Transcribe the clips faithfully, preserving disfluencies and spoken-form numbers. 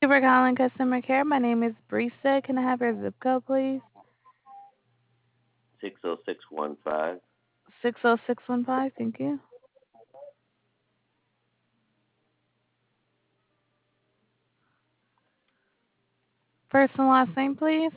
Thank you for calling customer care. My name is Brisa. Can I have your zip code, please? six oh six one five. six oh six one five. Thank you. First and last name, please.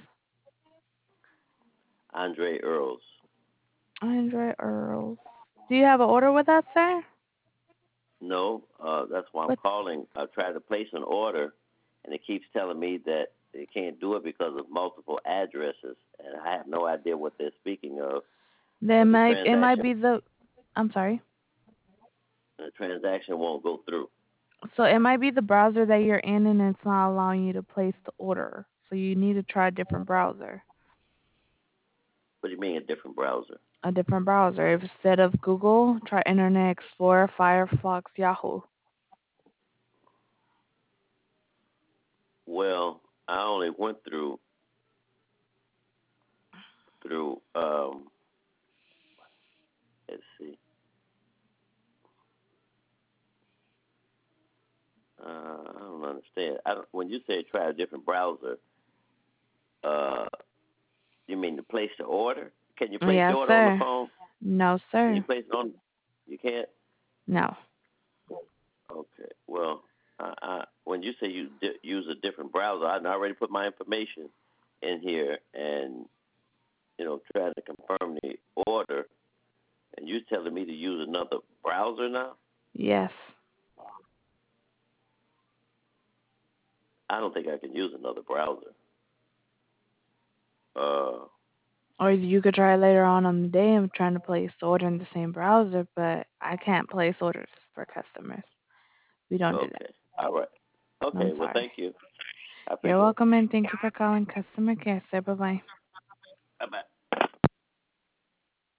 Andre Earls. Andre Earls. Do you have an order with us, sir? No, uh, that's why I'm What? calling. I tried to place an order, and it keeps telling me that they can't do it because of multiple addresses, and I have no idea what they're speaking of. Then But the might it might transaction, be the. I'm sorry. the transaction won't go through. So it might be the browser that you're in, and it's not allowing you to place the order. So you need to try a different browser. What do you mean a different browser? A different browser. If instead of Google, try Internet Explorer, Firefox, Yahoo. Well, I only went through through. Um, let's see. Uh, I don't understand. I don't, when you say try a different browser, uh, you mean to place the order? Can you place the Yes, order on the sir. phone? No, Can you sir. place it on? You can't. No. Okay. Well, I, I, when you say you di- use a different browser, I already put my information in here, and you know, trying to confirm the order, and you telling me to use another browser now? Yes. I don't think I can use another browser. Uh, Or you could try later on in the day and trying to place the order in the same browser, but I can't place orders for customers. We don't do that. okay. All right. I'm Okay. Well, sorry. thank you. I You're appreciate it. welcome and thank you for calling customer care, sir. Bye bye.